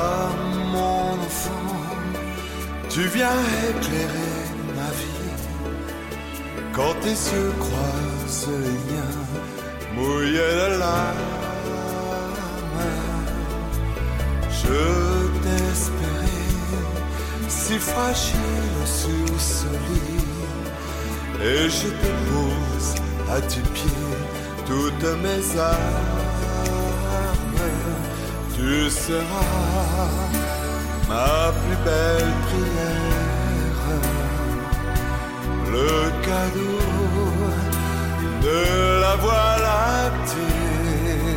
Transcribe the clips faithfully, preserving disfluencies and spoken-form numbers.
Toi, mon enfant, tu viens éclairer ma vie. Quand tes yeux croisent les miens, mouillés de larmes, je t'espérais, si fragile sur ce lit, et je dépose à tes pieds toutes mes armes. Tu seras ma plus belle prière, le cadeau de la voie lactée.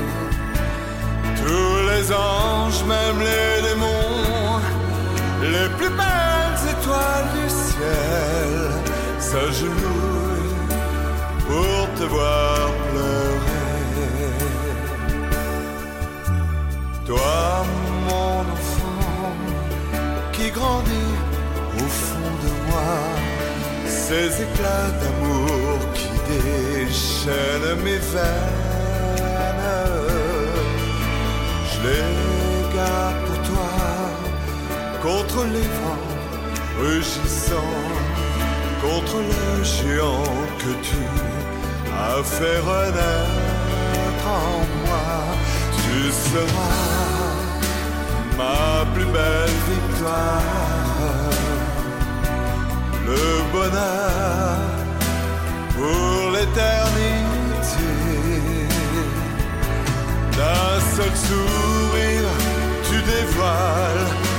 Tous les anges, même les démons, les plus belles étoiles du ciel s'agenouillent pour te voir pleurer. Toi, mon enfant, qui grandit au fond de moi, ces éclats d'amour qui déchaînent mes veines, je les garde pour toi, contre les vents rugissants, contre le géant que tu as fait renaître en moi. Tu seras ma plus belle victoire, le bonheur pour l'éternité. D'un seul sourire, tu dévoiles